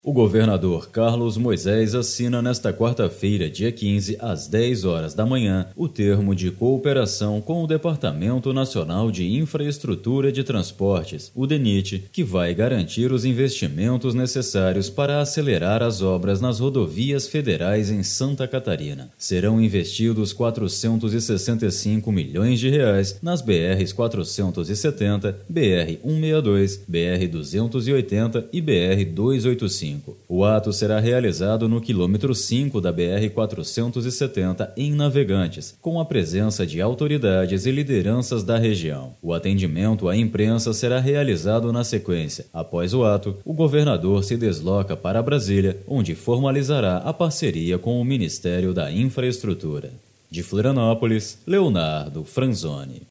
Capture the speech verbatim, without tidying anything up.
O governador Carlos Moisés assina nesta quarta-feira, dia quinze, às dez horas da manhã, o termo de cooperação com o Departamento Nacional de Infraestrutura de Transportes, o DENIT, que vai garantir os investimentos necessários para acelerar as obras nas rodovias federais em Santa Catarina. Serão investidos quatrocentos e sessenta e cinco milhões de reais nas B Rs quatrocentos e setenta, B R cento e sessenta e dois, B R duzentos e oitenta e B R duzentos e oitenta e cinco. O ato será realizado no quilômetro cinco da B R quatrocentos e setenta em Navegantes, com a presença de autoridades e lideranças da região. O atendimento à imprensa será realizado na sequência. Após o ato, o governador se desloca para Brasília, onde formalizará a parceria com o Ministério da Infraestrutura. De Florianópolis, Leonardo Franzoni.